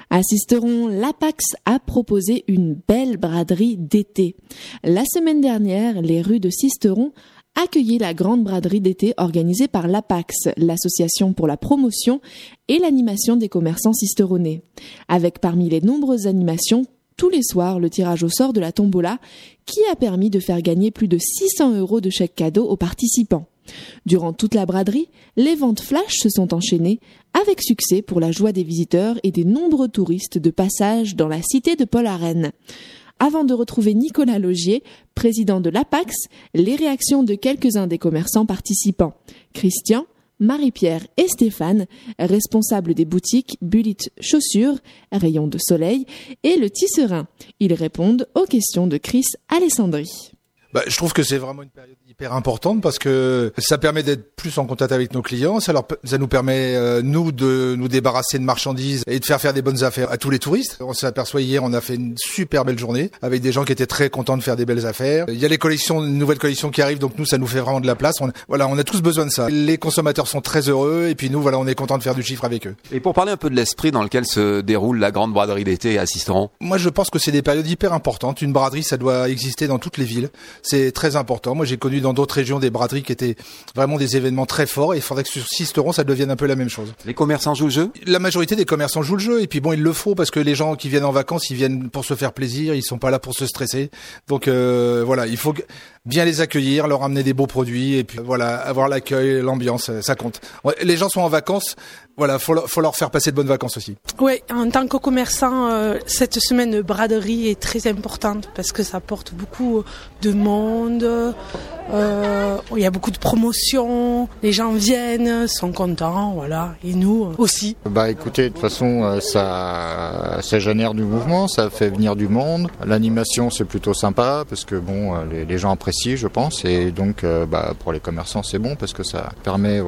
À Sisteron, l'Apax a proposé une belle braderie d'été. La semaine dernière, les rues de Sisteron accueillit la grande braderie d'été organisée par l'Apax, l'association pour la promotion et l'animation des commerçants sisteronnais. Avec parmi les nombreuses animations, tous les soirs, le tirage au sort de la tombola qui a permis de faire gagner plus de 600 € de chèques cadeaux aux participants. Durant toute la braderie, les ventes flash se sont enchaînées avec succès pour la joie des visiteurs et des nombreux touristes de passage dans la cité de Paul-Arène. Avant de retrouver Nicolas Logier, président de l'Apax, les réactions de quelques-uns des commerçants participants. Christian, Marie-Pierre et Stéphane, responsables des boutiques Bullit Chaussures, Rayon de Soleil et Le Tisserin. Ils répondent aux questions de Chris Alessandri. Je trouve que c'est vraiment une période hyper importante parce que ça permet d'être plus en contact avec nos clients, ça nous permet nous de nous débarrasser de marchandises et de faire des bonnes affaires à tous les touristes. On s'aperçoit hier, on a fait une super belle journée avec des gens qui étaient très contents de faire des belles affaires. Il y a les collections, une nouvelle collection qui arrive, donc nous ça nous fait vraiment de la place. On a tous besoin de ça. Les consommateurs sont très heureux et puis nous on est contents de faire du chiffre avec eux. Et pour parler un peu de l'esprit dans lequel se déroule la grande braderie d'été à Sisteron. Moi je pense que c'est des périodes hyper importantes. Une braderie ça doit exister dans toutes les villes. C'est très important. Moi, j'ai connu dans d'autres régions des braderies qui étaient vraiment des événements très forts et il faudrait que sur Sisteron, ça devienne un peu la même chose. Les commerçants jouent le jeu ? La majorité des commerçants jouent le jeu et puis bon, il le faut parce que les gens qui viennent en vacances, ils viennent pour se faire plaisir, ils sont pas là pour se stresser. Donc il faut bien les accueillir, leur amener des beaux produits et puis avoir l'accueil, l'ambiance, ça compte. Les gens sont en vacances, faut leur faire passer de bonnes vacances aussi. Oui, en tant que commerçant, cette semaine de braderie est très importante parce que ça apporte beaucoup de monde, il y a beaucoup de promotions, les gens viennent, sont contents, et nous aussi. Écoutez, de toute façon, ça génère du mouvement, ça fait venir du monde. L'animation, c'est plutôt sympa parce que les gens apprécient, je pense, et donc pour les commerçants, c'est bon parce que ça permet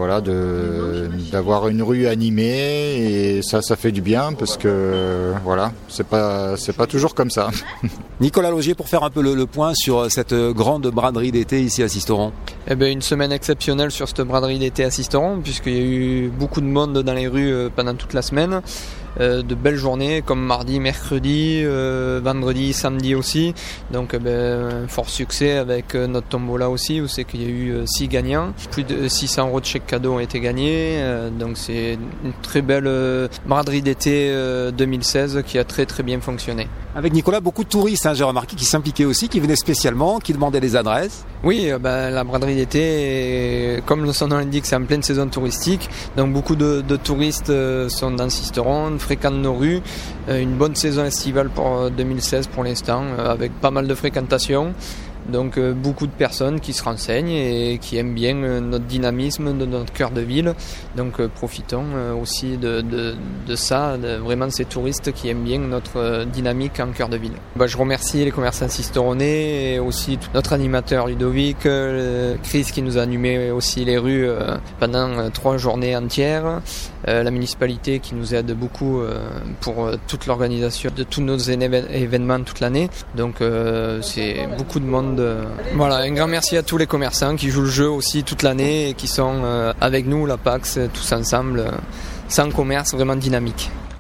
d'avoir une rue animée et ça fait du bien parce que c'est pas toujours comme ça. Nicolas Logier, pour faire un peu le point sur cette grande braderie d'été ici à Sisteron. Une semaine exceptionnelle sur cette braderie d'été à Sisteron puisqu'il y a eu beaucoup de monde dans les rues pendant toute la semaine. De belles journées comme mardi, mercredi, vendredi, samedi aussi. Donc fort succès avec notre tombola aussi où c'est qu'il y a eu 6 gagnants. Plus de 600 € de chèques cadeaux ont été gagnés. Donc c'est une très belle braderie d'été 2016 qui a très très bien fonctionné. Avec Nicolas, beaucoup de touristes, j'ai remarqué, qui s'impliquaient aussi, qui venaient spécialement, qui demandaient des adresses. Oui, la braderie d'été, comme son nom l'indique, c'est en pleine saison touristique. Donc beaucoup de touristes sont dans Sisteron, fréquentent nos rues. Une bonne saison estivale pour 2016 pour l'instant, avec pas mal de fréquentation. Donc beaucoup de personnes qui se renseignent et qui aiment bien notre dynamisme de notre cœur de ville. Donc profitons aussi de ça, vraiment de ces touristes qui aiment bien notre dynamique en cœur de ville. Je remercie les commerçants sisteronnais et aussi notre animateur Ludovic, Chris qui nous a animé aussi les rues pendant 3 journées entières. La municipalité qui nous aide beaucoup pour toute l'organisation de tous nos événements toute l'année. Donc c'est beaucoup de monde. Un grand merci à tous les commerçants qui jouent le jeu aussi toute l'année et qui sont avec nous, l'Apax, tous ensemble. C'est un commerce vraiment dynamique.